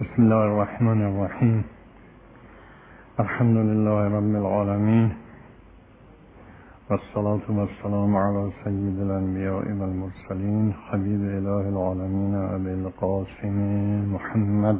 بسم الله الرحمن الرحیم. الحمد لله رب العالمین والصلاة والسلام علی سید الانبیاء والمرسلین حبیب اله العالمین ابی القاسم محمد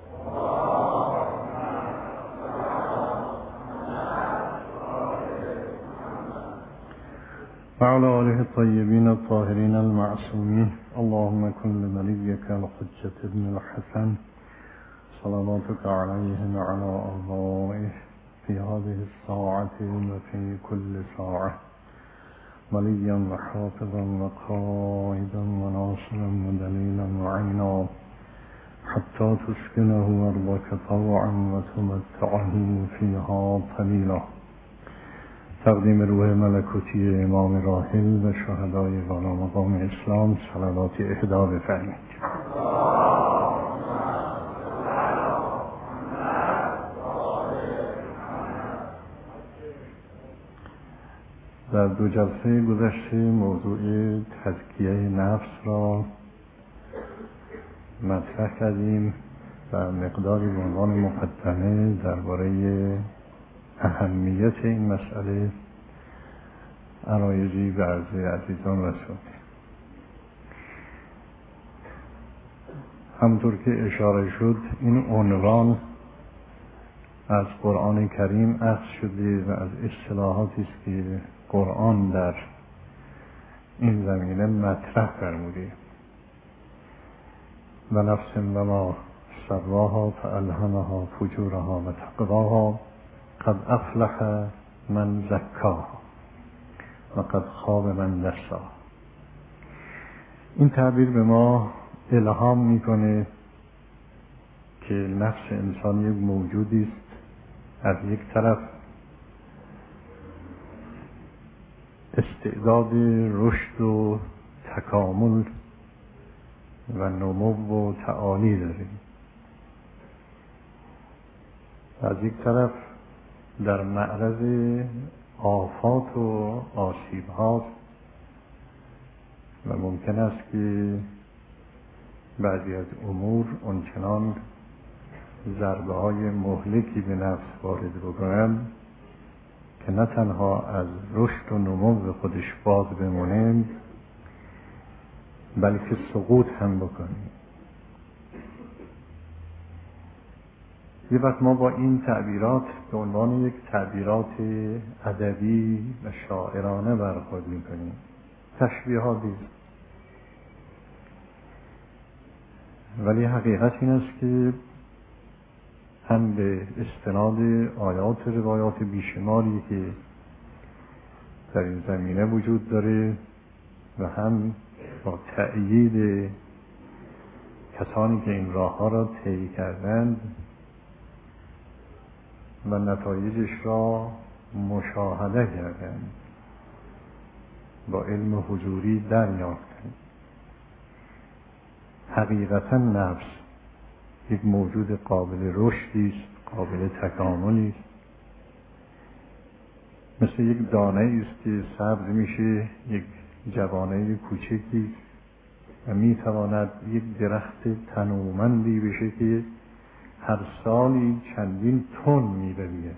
وعلى آله الطيبين الطاهرين المعصومين. اللهم كن لوليك الحجة ابن الحسن صلواتك عليه وعلى آبائه في هذه الساعة وفي كل ساعة وليا وحافظا وقائدا وناصرا ودليلا وعينا حتى تسكنه أرضك طوعا وتمتعه فيها طويلا. تقدیم روح ملکوتی امام راحل و شهدای والا مقام اسلام صلوات اهدا بفرمایید. در دو جلسه گذشته موضوع تزکیه نفس را مطرح کردیم و مقداری به عنوان مقدمه درباره اهمیت این مسئله عرایضی به عرض عزیزان رسوندیم. همونطور که اشاره شد این عنوان از قرآن کریم اخذ شده و از اصطلاحاتی است که قرآن در این زمینه مطرح فرموده. و نفس و ما سواها فالهمها فجورها و تقواها قد افلح من زکاها و قد خاب من دساها. این تعبیر به ما الهام میکنه که نفس انسان یک موجودی است از یک طرف استعداد رشد و تکامل و نمو و تعالی داره، از یک طرف در معرض آفات و آسیب هاست و ممکن است که بعضی از امور اونچنان ضربه های مهلکی به نفس وارد بکنند که نه تنها از رشد و نمو خودش باز بمونه بلکه سقوط هم بکنه. یه وقت ما با این تعبیرات به عنوان یک تعبیرات ادبی و شاعرانه برخورد میکنیم، تشبیهاتی، ولی حقیقت این است که هم به استناد آیات روایات بیشماری که در این زمینه وجود داره و هم با تأیید کسانی که این راه ها را طی کردند و نتایجش را مشاهده کردند با علم حضوری دریافتند. حقیقتا نفس یک موجود قابل رشدی است، قابل تکاملی است، مثل یک دانه است که سبز میشه، یک جوانه کوچکی و میتواند یک درخت تنومندی بشه که هر سالی چندین تن میوه میده.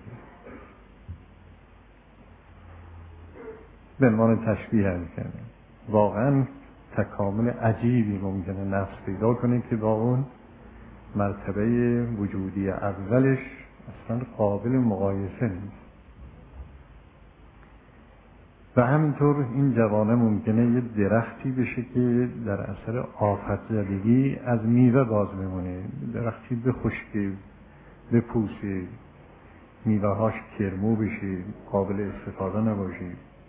به عنوان تشبیه میکنه واقعا تکامل عجیبی ممکنه نفس پیدا کنه که با اون مرتبه وجودی اولش اصلا قابل مقایسه نیست. و همینطور این جوانه ممکنه یه درختی بشه که در اثر آفت زدگی از میوه باز بمونه، درختی بخشکه، بپوسه، میوه هاش کرمو بشه، قابل استفاده نباشه.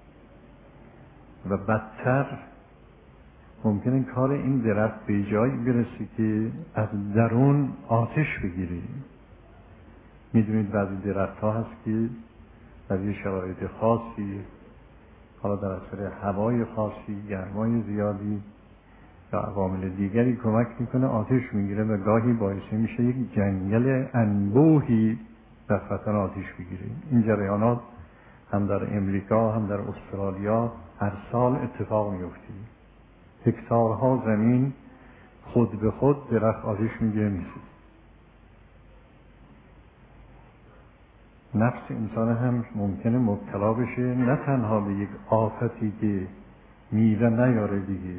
و بدتر ممکنه کار این درخت به جایی برسه که از درون آتش بگیره. میدونید بعضی درخت ها هست که در یه شرایط خاصی، حالا در اثر هوای خاصی، گرمای زیادی یا عوامل دیگری کمک میکنه آتش میگیره و گاهی باعث میشه یک جنگل انبوهی در خطر آتش بگیره. این جریانات هم در امریکا هم در استرالیا هر سال اتفاق میفته. هکتارها زمین خود به خود درخت آتش میگیره میسوزه. نفس انسان هم ممکنه مبتلا بشه نه تنها به یک آفتی که میوه نیاره دیگه،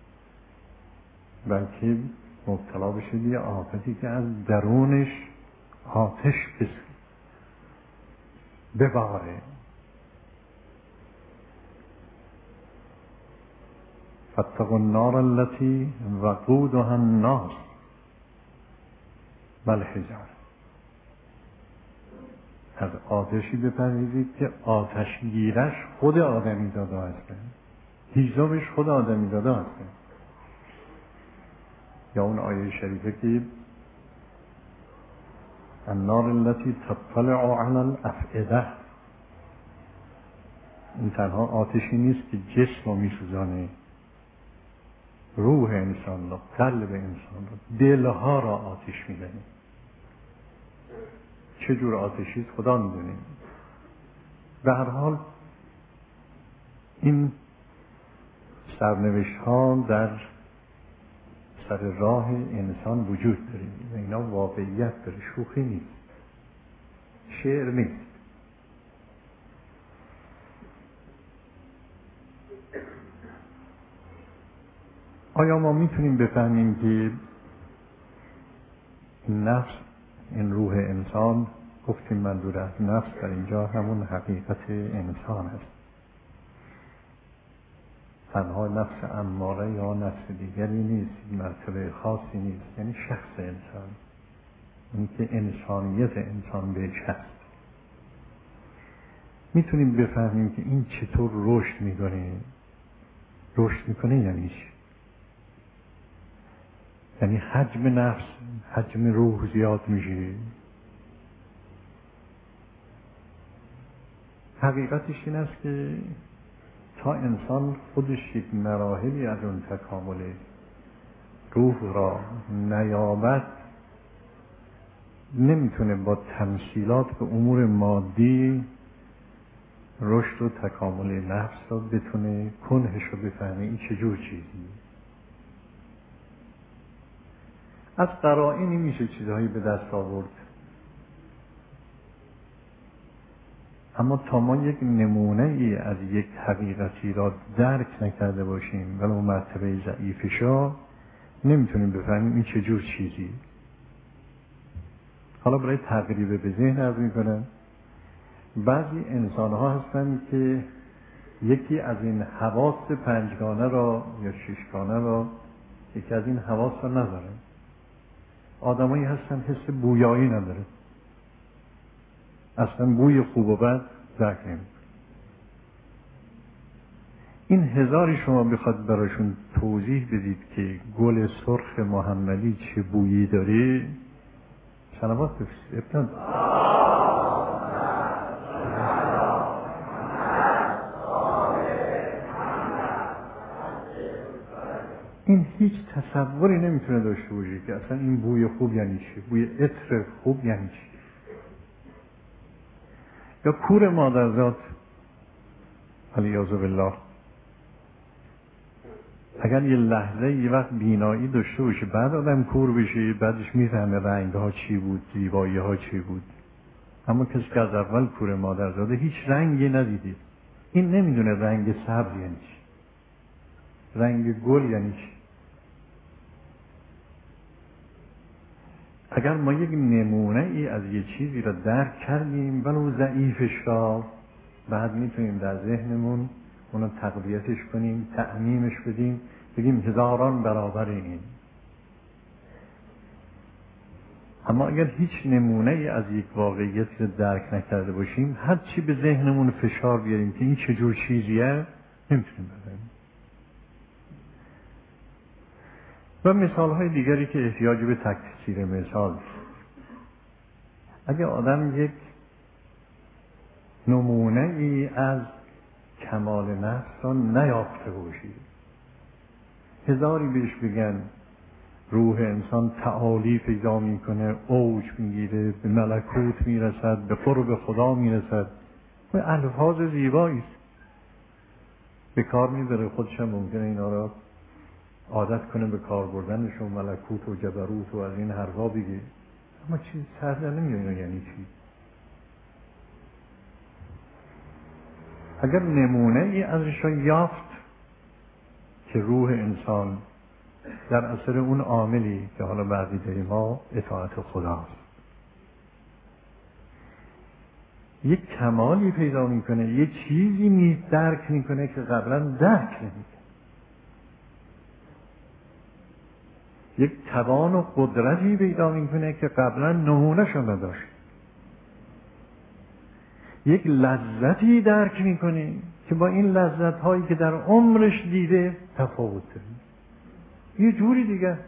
بلکه مبتلا بشه به یه آفتی که از درونش آتش بباره. فاتقوا النار التي وقودها الناس والحجاره. از آتشی بپرهیزید که آتشگیرش خود آدمیزاده هسته، هیزمش خود آدمیزاده هسته. یا اون آیه شریفه که النار التي تطلع على الافئده، این تنها آتشی نیست که جسم رو میسوزانه، روح انسان را، قلب انسان را، دلها را آتش میزنه. چه جور آتشی است خدا میدونه. به هر حال این سرنوشت ها در سر راه انسان وجود داره و اینا واقعیت داره، شوخی نیست، شعر نیست. آیا ما میتونیم بفهمیم که نفس، این روح انسان، گفتیم منظور از نفس در اینجا همون حقیقت انسان است، تنها نفس اماره یا نفس دیگری نیست، مرتبه خاصی نیست، یعنی شخص انسان، این که انسانیت انسان بهش هست. میتونیم بفهمیم که این چطور رشد میکنه. رشد میکنه یعنی چی؟ یعنی حجم نفس، حجم روح زیاد میشه. حقیقتش این است که تا انسان خودش یک مراحلی از اون تکامل روح را نیابد، نمیتونه با تمثیلات به امور مادی رشد و تکامل نفس را بتونه کنهش رو بفهمه. این چجور چیزی؟ از قرائنی میشه چیزهایی به دست آورد، اما تا ما یک نمونه ای از یک حقیقتی را درک نکرده باشیم ولو مرتبه ضعیفشا، نمیتونیم بفهمیم این چجور چیزی. حالا برای تقریب به ذهن عرض میکنم، بعضی انسان ها هستند که یکی از این حواس پنجگانه را یا ششگانه را، یکی از این حواس را نداره. آدمایی هستن حس بویایی نداره، اصلا بوی خوب و بد درک نمی‌کنه. این هزاری شما بخواد براشون توضیح بدید که گل سرخ محمدی چه بویی داره، صلوات بفرستید. این هیچ تصوری نمیتونه داشته باشه که اصلا این بوی خوب یعنی چی، بوی عطر خوب یعنی چی. یا کور مادرزاد علیاذ بالله، اگر یه لحظه یه وقت بینایی داشته باشه بعد آدم کور بشه، بعدش میفهمه رنگ ها چی بود، زیبایی ها چی بود. اما کسی که از اول کور مادرزاده هیچ رنگی ندیده، این نمیدونه رنگ سبز یعنی چی، رنگ گل یعنی چی. اگر ما یک نمونه ای از یه چیزی را درک کردیم ولو ضعیفش را، بعد میتونیم در ذهنمون اونو تقویتش کنیم، تعمیمش بدیم، بگیم هزاران برابر این. اما اگر هیچ نمونه ای از یک واقعیتی را درک نکرده باشیم، هر چی به ذهنمون فشار بیاریم که این چجور چیزیه، نمیتونیم بفهمیم. و مثال های دیگری که احتیاج به تکثیر مثال است. اگه آدم یک نمونه ای از کمال نفس را نیافته باشید، هزاری بهش بگن روح انسان تعالی پیدا میکنه، اوج میگیره، به ملکوت میرسد، به قرب خدا میرسد، و الفاظ زیبایی است، به کار میبره، خودش هم ممکنه اینا را عادت کنه به کار بردنش و ملکوت و جبروت و از این حرفا بگه، اما چیز سر در نمیاد یعنی چی. اگر نمونه ای ازش را یافت که روح انسان در اثر اون عاملی که حالا بعقیده ما اطاعت خداست یک کمالی پیدا میکنه، یه چیزی درک میکنه که قبلا درک نمیکنه، یک توان و قدرتی پیدا میکنه که قبلا نمونه‌شو نداشت، یک لذتی درک میکنه که با این لذت‌هایی که در عمرش دیده تفاوت داره، یه جوری دیگه.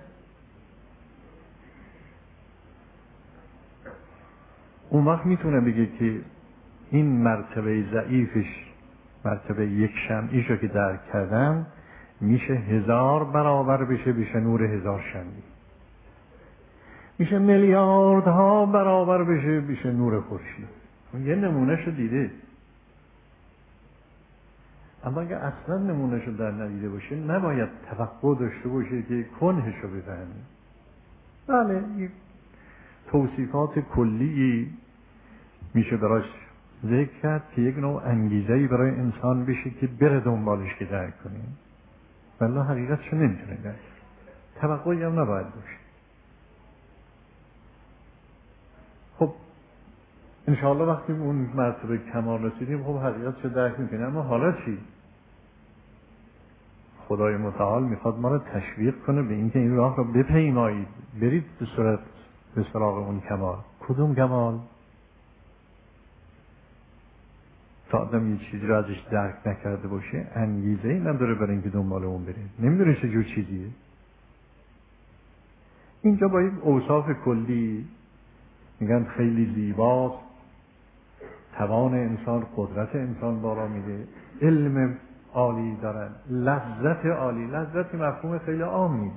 اون وقت میتونه بگه که این مرتبه ضعیفش، مرتبه یک شمعیشو که درک کردم میشه 1000 برابر بشه نور 1000 شمعی، میشه میلیاردها برابر بشه نور خورشید. یه نمونهشو دیده. اما اگه اصلا نمونهشو در ندیده باشه نباید توقع داشته باشه که کنهشو بفهمه. بله یک توصیفات کلی میشه براش ذکر کرد که یک نوع انگیزه‌ای برای انسان بشه که بره دنبالش که درک کنه، ولی حقیقتشو نمیتونه درک. توقعی هم نباید باشه. خب انشاءالله وقتی اون مرتبه کمال رسیدیم خب حقیقتشو درک میکنه. اما حالا چی؟ خدای متعال میخواد ما رو تشویق کنه به اینکه این راه رو بپیمایید، برید به صورت به سراغ اون کمال. کدوم کمال؟ تا آدم یه چیزی رو ازش درک نکرده باشه انگیزه‌ای نداره برای اینکه دنبال اون بره، نمیدونه چه جور چیزیه. اینجا با یک اوصاف کلی میگن خیلی زیباست، توان انسان، قدرت انسان بالا میده، علم عالی دارن، لذت عالی. لذت مفهوم خیلی عامی،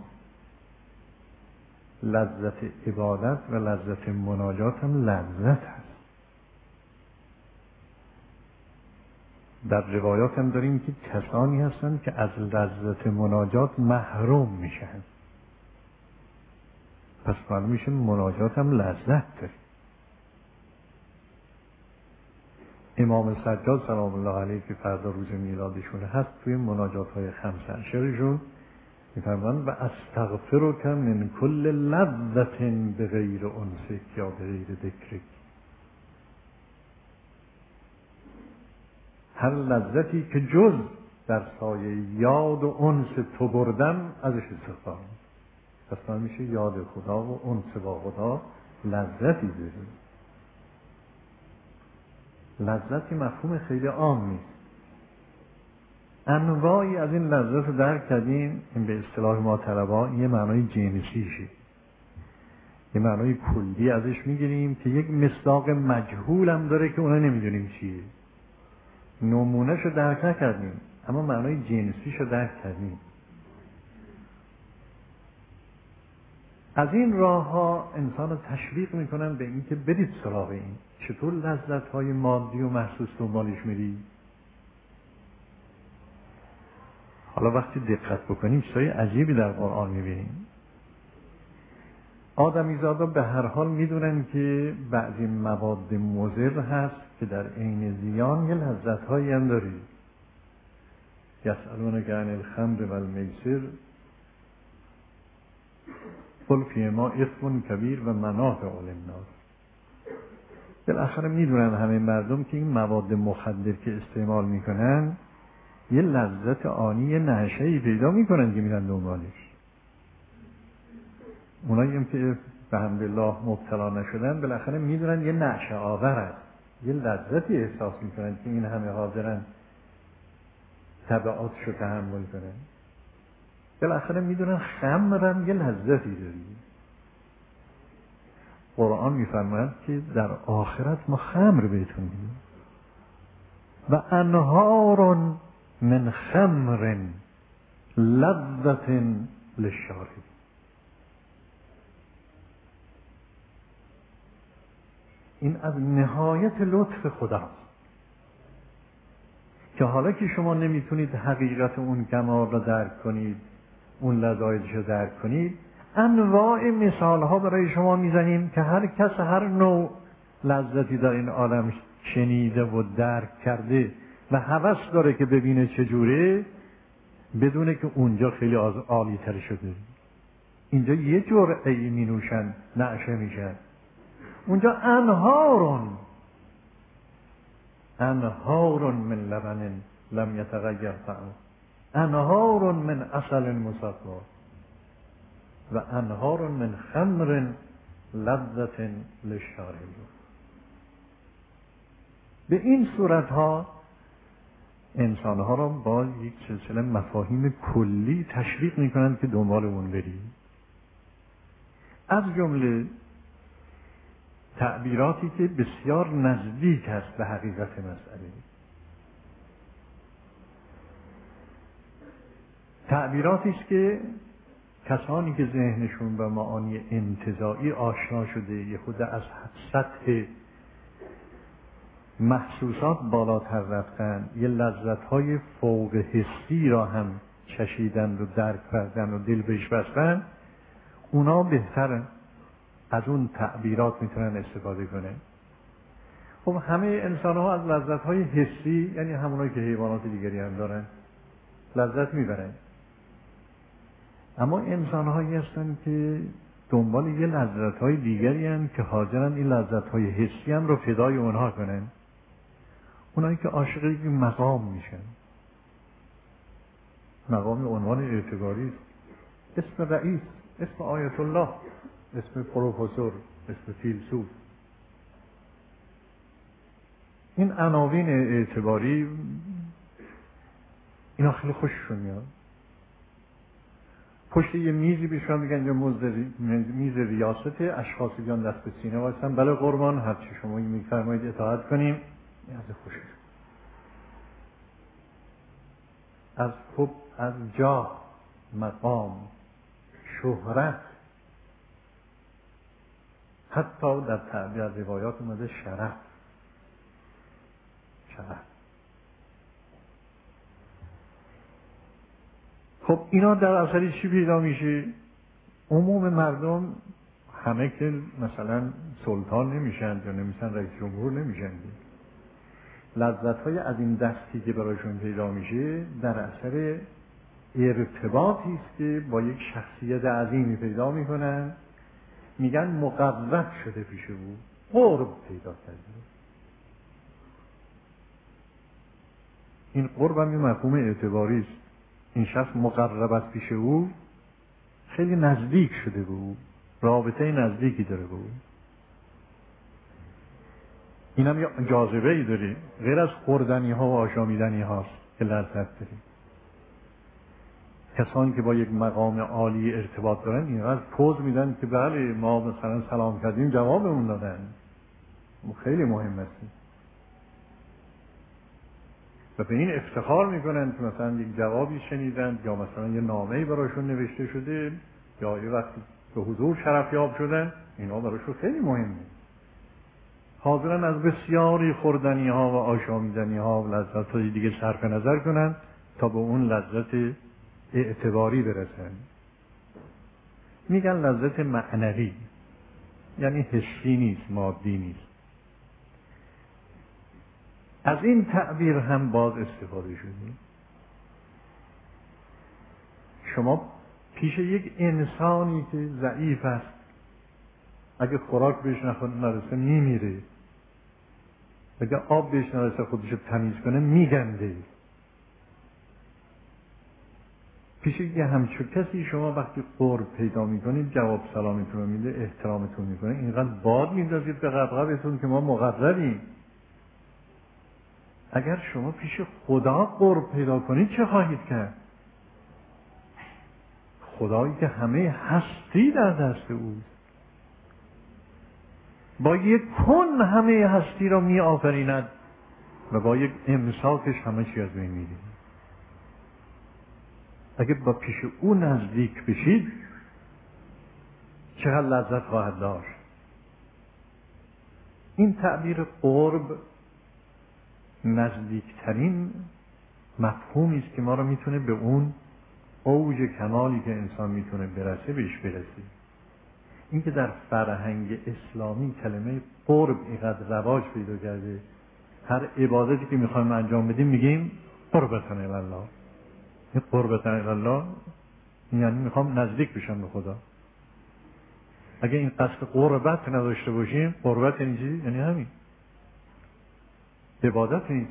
لذت عبادت و لذت مناجات هم لذت هست. در روایات هم داریم که کسانی هستند که از لذت مناجات محروم میشن. پس معلوم میشه مناجات هم لذت داره. امام سجاد سلام الله علیه که فردا روز میلادشون هست توی مناجات های 5 اشرشون میفرمایند و استغفرک من کل لذت بغیر انسک یا بغیر ذکرک. هر لذتی که جز در سایه یاد و انس تو بردم ازش استغفار. پس میشه یاد خدا و انس با خدا لذتی داریم. لذتی مفهوم خیلی عام نیست. انواعی از این لذت رو درک کردیم. این به اصطلاح ما طلبا یه معنای جنسیشه، یه معنای کلی ازش میگیریم که یک مصداق مجهول هم داره که اونها نمیدونیم چیه. نمونهشو درک نکردیم اما معنای جنسیشو درک کردیم. از این راه ها انسان رو تشویق میکنن به این که برید سراغ این. چطور لذت های مادی و محسوس دنبالش میری؟ حالا وقتی دقت بکنیم چیزای عجیبی در قرآن میبینیم. آدمیزادا به هر حال میدونن که بعضی مواد مضر هست که در عین زیان یه لذت هایی هم داره. یسألونک عن الخمر و المیسر قل فیهما اثم کبیر و منافع للناس. بالاخره میدونن همه مردم که این مواد مخدر که استعمال میکنن یه لذت آنی، یه نشه‌ای پیدا میکنن که میرن دنبالش. اونایی هم که به حمدالله مبتلا نشدن بالاخره میدونن یه نشأه آور است، یه لذتی احساس میکنن که این همه حاضرن تبعاتشو تحمل کنن. بالاخره میدونن خمرم یه لذتی داری. قرآن میفرماید که در آخرت ما خمر بهتون میدیم و انهار من خمر لذت للشارب. این از نهایت لطف خداست که حالا که شما نمیتونید حقیقت اون کمال را درک کنید، اون لذایذش رو درک کنید، انواع مثال ها برای شما میزنیم که هر کس هر نوع لذتی در این عالم شنیده و درک کرده و هوس داره که ببینه چجوره، بدونه که اونجا خیلی عالی تر شده. اینجا یه جرعه‌ای می نوشن نعشه میشن، اونجا انهار من لبن لم یتغیر طعمه، انهار من عسل مصفا و انهار من خمر لذة للشاربین. به این صورتها انسانها را با یک سلسله مفاهیم کلی تشویق میکنند که دنبال اون برید. از جمله تعبیراتی که بسیار نزدیک است به حقیقت مسئله، تعبیراتی است که کسانی که ذهنشون به معانی انتزاعی آشنا شده، یه خود از سطح محسوسات بالاتر رفتن، یه لذت‌های فوق حسی را هم چشیدن و درک کردن و دل بهش بستن، اونا بهتر از اون تعبیرات میتونن استفاده کنن. خب همه انسان ها از لذت‌های حسی، یعنی همونایی که حیوانات دیگری هم دارن، لذت میبرن. اما انسان هایی هستن که دنبال یه لذت‌های دیگری هستن که حاضرن این لذت‌های حسی هم رو فدای اونها کنن. اونایی که عاشق یک مقام میشن، مقام عنوان اعتباری است، اسم رئیس، اسم آیت الله، اسم پروفسور، اسم فیلسوف. این عناوین اعتباری اینا خیلی خوششون میاد. پشت یه میزی بهشون میگن یا میز ریاست، اشخاصی بیان دست به سینه وایسن، بله قربان هر چی شما میفرمایید اطاعت کنیم. این از خوشش، از حب، از جاه، مقام، شهرت، حتی در تعبیر روایات اومده شرف. خب اینا در اثر چی پیدا میشه؟ عموم مردم همه که مثلا سلطان نمیشن یا نمیشن رئیس جمهور نمیشن، لذت‌های از این دستی که برایشون پیدا میشه در اثر ارتباطی است که با یک شخصیت عظیمی پیدا میکنن، میگن مقرب شده پیش او، قرب پیدا کرده. این قرب هم یه مفهوم اعتباری است. این شخص مقرب است پیش او، خیلی نزدیک شده به او، رابطه نزدیکی داره به او. این هم یه جاذبه ای داره، غیر از خوردنی ها و آشامیدنی هاست که لذت داره. کسانی که با یک مقام عالی ارتباط دارن اینقدر پوز میدن که بله ما مثلا سلام کردیم جوابمون دادن، خیلی مهم است و به این افتخار میکنن که مثلا یک جوابی شنیدن یا مثلا یه نامه‌ای براشون نوشته شده یا یه وقتی به حضور شرفیاب شدن، اینا براشون خیلی مهمه. حاضرن از بسیاری خوردنی ها و آشامیدنی ها و لذت های دیگه صرف نظر کنن تا به اون لذت اعتباری برسن. میگن لذت معنوی، یعنی حسی نیست، مادی نیست. از این تعبیر هم باز استفاده شده. شما پیش یک انسانی که ضعیف است، اگه خوراک بهش نرسه میمیره، اگه آب بهش نرسه خودشو تمیز کنه میگنده. پیش یه همچون کسی شما وقتی قرب پیدا میکنید، جواب سلامتون رو میده، احترامتون میکنه، اینقدر باد میندازید به قبقبتون که ما مقرریم. اگر شما پیش خدا قرب پیدا کنید چه خواهید کرد؟ خدایی که همه هستی در دست اوست، با یک کن همه هستی را می آفریند و با یک امساکش همه چی از بین می‌رود. اگه با پیش او نزدیک بشید چقدر لذت خواهد داشت. این تعبیر قرب نزدیکترین مفهومی است که ما را میتونه به اون اوج کمالی که انسان میتونه برسه بهش برسه. این که در فرهنگ اسلامی کلمه قرب اینقدر رواج پیدا کرده هر عبادتی که میخوایم انجام بدیم میگیم قربتن الله. این قربتن الله یعنی میخوام نزدیک بشم به خدا. اگه این قصد قربت نداشته باشیم، قربت یعنی چی؟ یعنی همین عبادت نیست.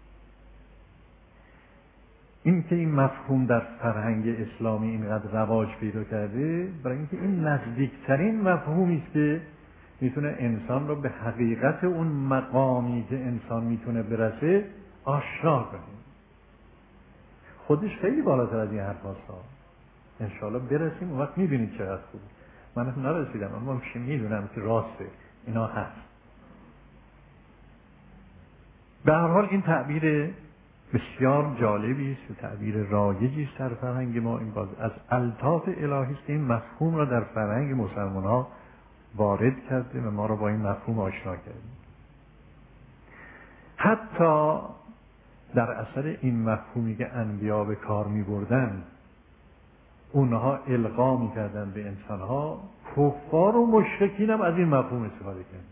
این که این مفهوم در فرهنگ اسلامی اینقدر رواج پیدا کرده، برای اینکه این نزدیکترین مفهومی است که میتونه انسان رو به حقیقت اون مقامی که انسان میتونه برسه آشنا کنه. خودش خیلی بالاتر از این حرف هاست. انشاءالله برسیم اون وقت میبینید چقدر خوبه. من هم نرسیدم اما میدونم که راسته، اینا هست. به هر حال این تعبیر بسیار جالبی است و تعبیر رایجی است در فرهنگ ما. این باز از الطاف الهی است که این مفهوم را در فرهنگ مسلمان ها وارد کرده و ما را با این مفهوم آشنا کرده. حتی در اثر این مفهومی که انبیا به کار می بردن، اونها القا می کردن به انسان ها، کفار و مشرکین هم از این مفهوم استفاده کردن.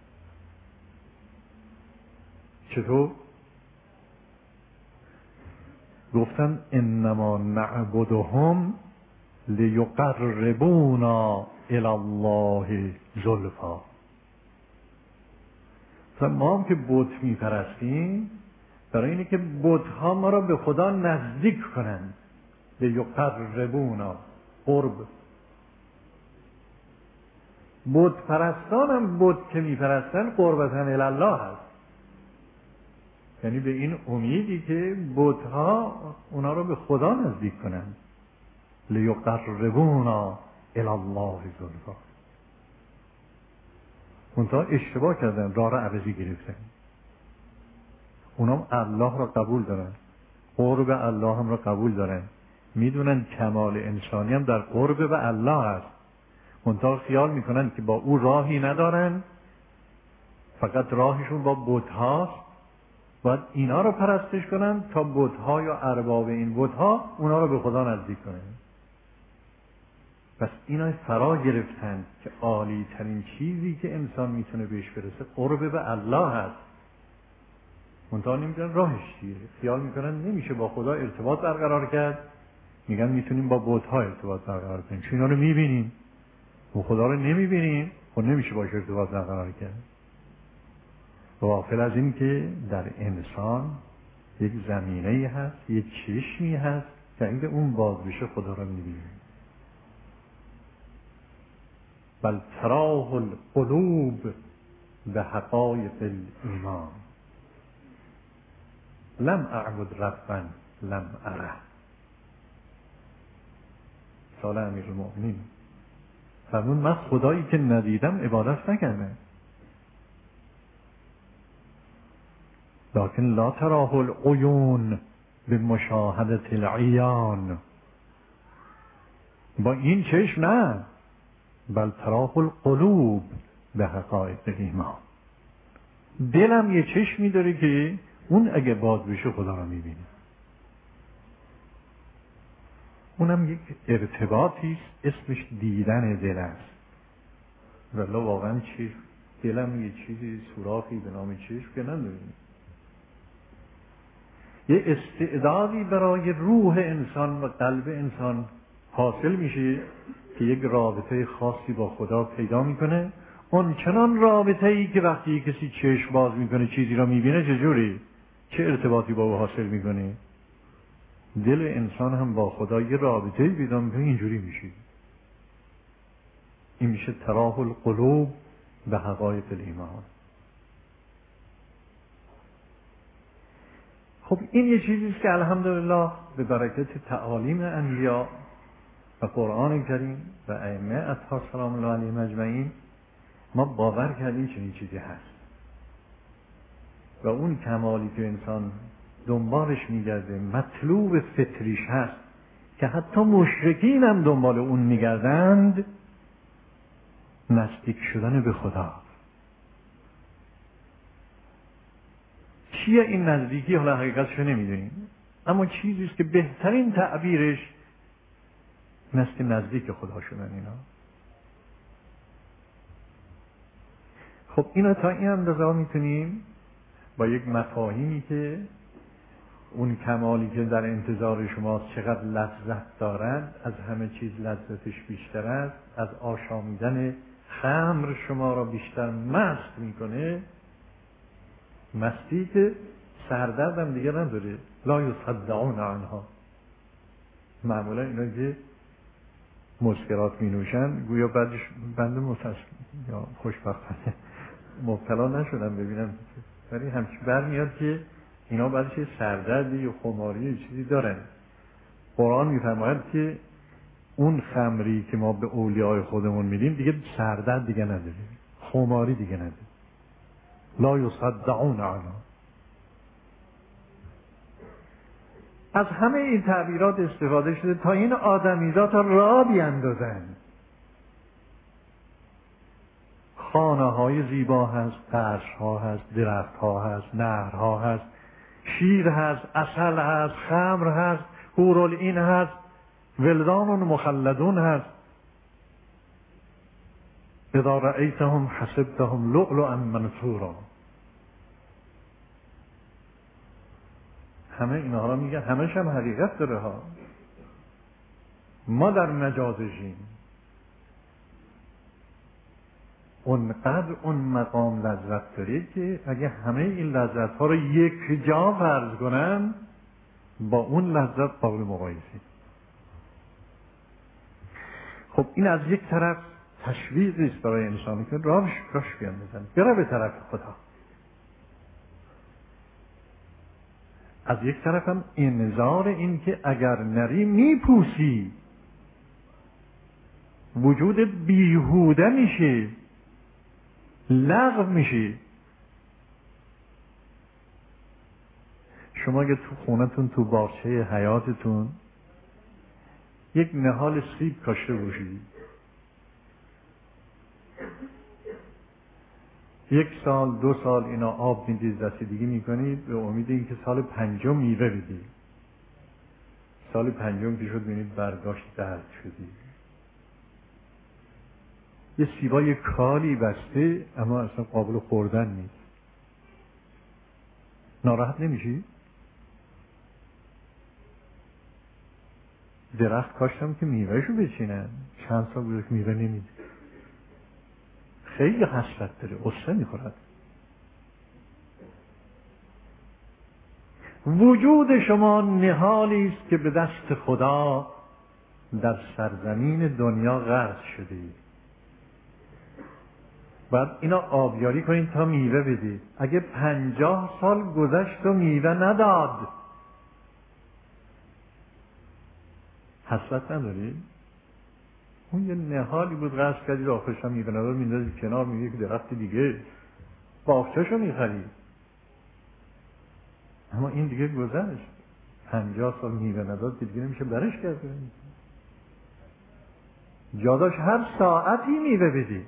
چطور؟ گفتن انما نعبدهم لیقربونا الی الله زلفا. ما هم که بت میپرستیم برای اینه که بت‌ها ما را به خدا نزدیک کنند. لیقربونا، قرب. بت پرستان هم بت که میپرستن قربتن الی الله هست، یعنی به این امیدی که بت‌ها اونا رو به خدا نزدیک کنند. لیقربونا الی الله زلفا. اونها اشتباه کردن، راه را عوضی گرفتن. اونا الله را قبول دارن، قرب الله هم را قبول دارن، میدونن کمال انسانی هم در قرب به الله هست. اونها خیال میکنن که با او راهی ندارن، فقط راهشون با بت‌هاست، باید اینا رو پرستش کنن تا بت‌ها یا ارباب این بت‌ها اونا رو به خدا نزدیک کنن. پس اینا فرا گرفتن که عالی ترین چیزی که انسان میتونه بهش برسه قرب به الله هست. منتها نمیدونن راهش چیه، خیال میکنن نمیشه با خدا ارتباط برقرار کرد، میگن میتونیم با بت‌ها ارتباط برقرار کنیم، چون اینا رو میبینیم و خدا رو نمیبینیم، خب نمیشه باش ارتباط برقرار کرد. غافل از این که در انسان یک زمینه‌ای هست، یک چشمی هست که اگه اون باز بشه خدا رو میبینیم. بل تراه القلوب به حقایق الایمان لم اعبد ربا لم اره. سال امیرالمؤمنین فرمون من خدایی که ندیدم عبادت نکردم. لکن لا تراه العیون به مشاهدت العیان. با این چشم نه، بل تراه القلوب به حقایق الایمان. دلم یه چشمی داره که اون اگه باز بشه خدا رو میبینه. اونم یک ارتباطی است، اسمش دیدن دل است. ولی واقعا چشم، دلم یه چیزی سوراخی به نام چشم که نداریم. یه استعدادی برای روح انسان و قلب انسان حاصل میشه که یک رابطه خاصی با خدا پیدا میکنه. اون چنان رابطه ای که وقتی کسی چشم باز میکنه چیزی را میبینه، چجوری؟ چه ارتباطی با او حاصل میکنه؟ دل انسان هم با خدا یه رابطه پیدا میکنه، اینجوری میشه. این میشه تراه القلوب به حقایق الایمان. خب این یه چیزیست که الحمدلله به برکت تعالیم انبیا و قرآن کریم و ائمه اطهار سلام الله علیهم اجمعین ما باور کردیم چنین چیزی هست و اون کمالی که انسان دنبالش میگرده، مطلوب فطریش هست که حتی مشرکین هم دنبال اون میگردند، نزدیک شدن به خدا. چیه این نزدیکی؟ حالا حقیقتش رو نمیدونیم، اما چیزیست که بهترین تعبیرش نزدیک خدا شدن اینا. خب اینا تا این اندازه میتونیم با یک مفاهیمی که اون کمالی که در انتظار شماست چقدر لذت دارد، از همه چیز لذتش بیشتر است، از آشامیدن خمر شما را بیشتر مست میکنه، مستی که سردرد هم دیگه نداره. لا یصدعون عنها. معمولا اینا که مسکرات می نوشن گویا بعدش بنده یا خوشبختانه مبتلا نشدم ببینم، ولی همچی برمیاد که اینا بعدش سردردی یا خماری یا چیزی دارن. قرآن میفرماید که اون خمری که ما به اولیاء خودمون میدیم دیگه سردرد دیگه نداره، خماری دیگه نداره. لا یصدعون عنها. از همه این تعبیرات استفاده شده تا این آدمیزاد را بیاندازن. خانه های زیبا هست، قصر ها هست، درخت ها هست، نهرها هست، شیر هست، عسل هست، خمر هست، حورالعین هست، ولدان مخلدون هست. اذا رأیتهم حسبتهم لؤلؤا منثورا. همه اینها را میگن، همه‌ش هم حقیقت داره ها. ما در مجازشیم. اونقدر اون مقام لذت داره که اگه همه این لذت ها رو یک جا فرض کنن با اون لذت قابل مقایسه. خب این از یک طرف تشویقی است برای انسانی که راش بیاندازن، بره به طرف خدا. از یک طرف هم انذار این که اگر نری میپوسی، وجود بیهوده میشه، لغو میشه. شما اگه تو خونتون تو باغچه حیاتتون یک نهال سیب کاشته باشید، 1 سال 2 سال اینا آب میدید، رسیدگی میکنید، به امید اینکه سال 5 میوه بدید. سال 5 که شد ببینید برگاش درد شدی. یه سیبای کالی بسته اما اصلا قابل خوردن نیست. ناراحت نمیشی؟ درخت کاشتم که میوهشو بچینن، چند سال بوده که میوه نمیده. خیلی حسرت داره، غصه میخورد. وجود شما نهالی است که به دست خدا در سرزمین دنیا غرس شده اید. بعد اینا آبیاری کنید تا میوه بدید. اگه 50 سال گذشت و میوه نداد، حسرت نداری؟ اون یه نهالی بود غرس کردید، آخرش هم میوه نداد، میندازید کنار، میگه که درخت دیگه باغچه‌شو میخرید. اما این دیگه گذشت، 50 سال میوه نداد که دیگه نمیشه برش کرد. جاداش هر ساعتی میوه بدید.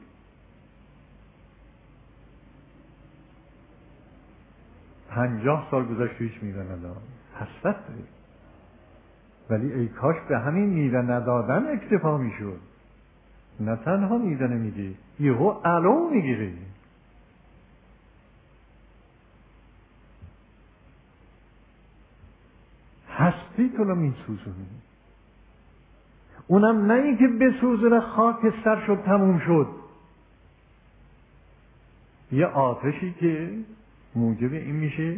50 سال گذشت هیچ میوه نداد، حسرت دارید. ولی ای کاش به همین میوه ندادن اکتفا میشد. نه تنها میوه نمیدی، یهو علو میگیری. هستی تو رو میسوزونی. اونم نه این که بسوزونه خاک سر شد تموم شد. یه آتشی که موجب این میشه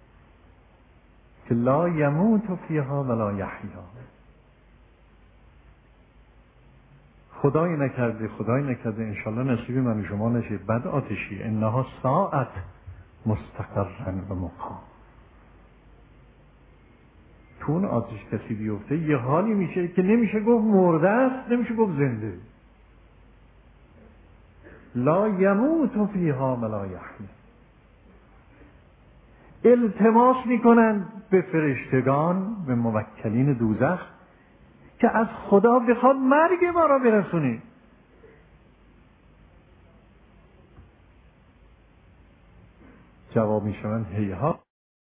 که لا یموت فیها ولا یحیا. خدای نکرده انشالله نصیب من و شما نشه بد آتشی. انها ساعت مستقرا و مقام. تو اون آتش کسی بیفته یه حالی میشه که نمیشه گفت مرده است، نمیشه گفت زنده. لا یموت فیها ولا یحیا. التماس میکنن به فرشتگان، به موکلین دوزخ که از خدا بخواد مرگ ما را برسونی. جواب میشوند هیها